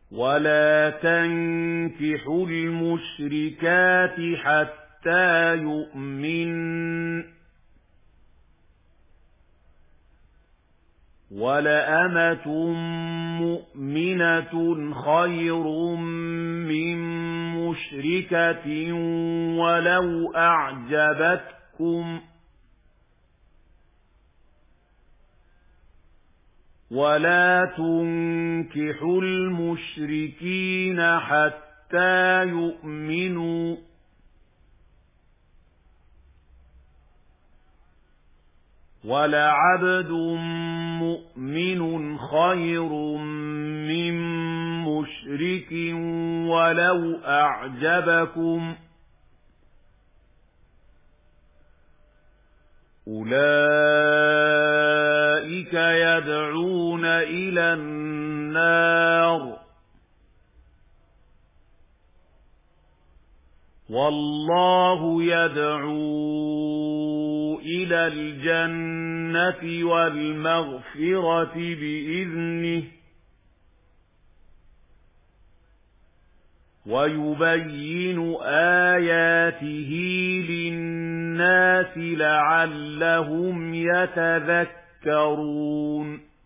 ولا تنكحوا المشركات حتى يؤمنن ولأمة مؤمنة خير من مشركة ولو أعجبتكم ولا تنكحوا المشركين حتى يؤمنوا ولعبد مؤمن خير من مشرك ولو أعجبكم أولئك يدعون إلى النار والله يدعو إلى الجنة والمغفرة بإذنه ويبين آياته للناس لعلهم يتذكرون